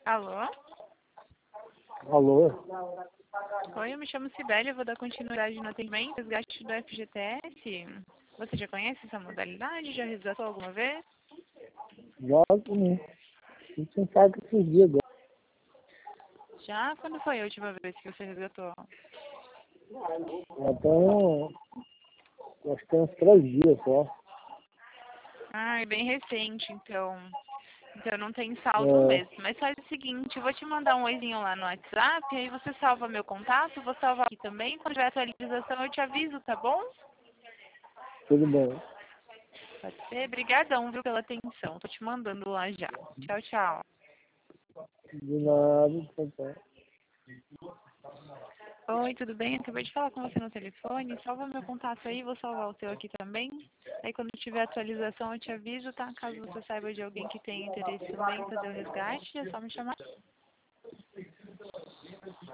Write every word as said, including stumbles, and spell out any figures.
Alô? Alô? Oi, eu me chamo Sibeli, eu vou dar continuidade no atendimento resgate do F G T S. Você já conhece essa modalidade? Já resgatou alguma vez? Já sim. Isso não sabe esses dias agora. Já? Quando foi a última vez que você resgatou? Então, acho que tem uns três dias só. Ah, é bem recente, então. Então não tem saldo É, mesmo. Mas faz o seguinte, eu vou te mandar um oizinho lá no WhatsApp, aí você salva meu contato, vou salvar aqui também. Quando tiver atualização eu te aviso, tá bom? tudo bem. Pode ser? Obrigadão, viu, pela atenção. Tô te mandando lá já. Tchau, tchau. De nada, tá bom. Oi, tudo bem? Acabei de falar com você no telefone. Salva meu contato aí, vou salvar o teu aqui também. Aí quando tiver atualização eu te aviso, tá? Caso você saiba de alguém que tenha interesse também em fazer o resgate, é só me chamar.